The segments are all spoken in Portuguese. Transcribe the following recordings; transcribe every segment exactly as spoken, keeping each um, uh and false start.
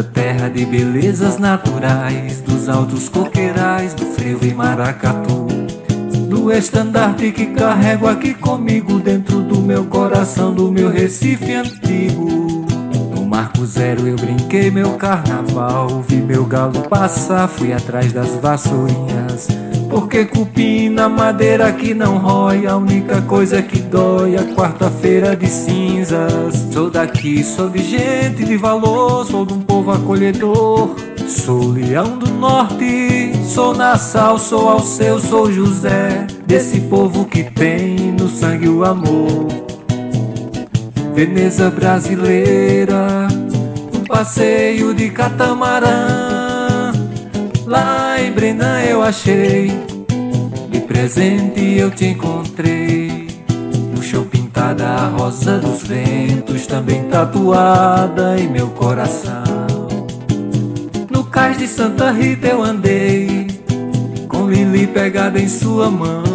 terra de belezas naturais, dos altos coqueirais, do frevo e maracatu, do estandarte que carrego aqui comigo dentro do meu coração, do meu Recife antigo. No Marco Zero eu brinquei meu carnaval, vi meu galo passar, fui atrás das vassourinhas, porque cupim na madeira que não rói, a única coisa que dói, a quarta-feira de cinzas. Sou daqui, sou de gente de valor, sou de um povo acolhedor, sou leão do norte, sou Nassau, sou Alceu, sou José, desse povo que tem no sangue o amor. Veneza brasileira, um passeio de catamarã, lá em Brenan eu achei, de presente eu te encontrei. No chão pintada a rosa dos ventos, também tatuada em meu coração. No cais de Santa Rita eu andei, com Lili pegada em sua mão.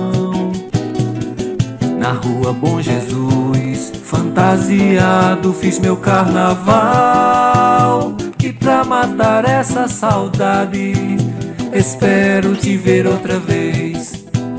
Na rua Bom Jesus, fantasiado, fiz meu carnaval. E pra matar essa saudade, espero te ver outra vez.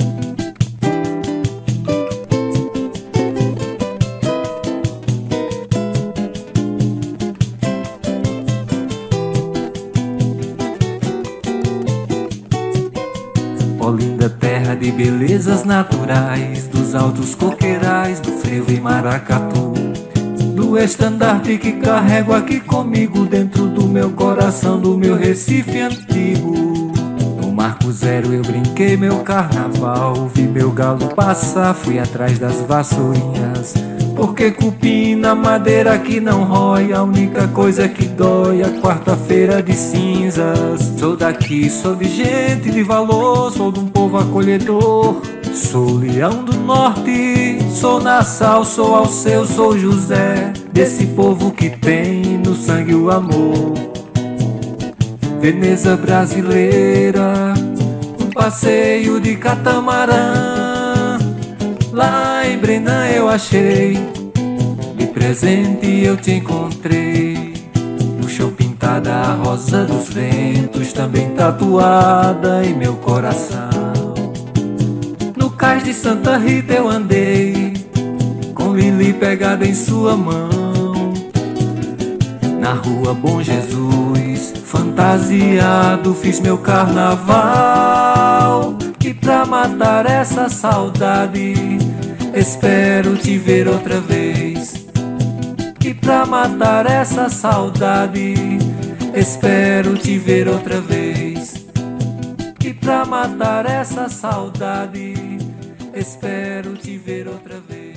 Ó linda terra de belezas naturais, dos altos coqueirais, do frevo e maracatu, do estandarte que carrego aqui comigo dentro do meu coração, do meu Recife antigo. No Marco Zero eu brinquei meu carnaval, vi meu galo passar, fui atrás das vassourinhas, porque cupim na madeira que não rói, a única coisa que dói, a quarta-feira de cinzas. Sou daqui, sou de gente de valor, sou de um povo acolhedor, sou leão do norte, sou Nassau, sou Alceu, sou José, desse povo que tem no sangue o amor. Veneza brasileira, um passeio de catamarã, lá em Brenan eu achei, de presente eu te encontrei. No chão pintada a rosa dos ventos, também tatuada em meu coração. No cais de Santa Rita eu andei, com Lili pegada em sua mão. Na rua Bom Jesus, fantasiado, fiz meu carnaval. E pra matar essa saudade, espero te ver outra vez. E pra matar essa saudade, espero te ver outra vez. E pra matar essa saudade, espero te ver outra vez.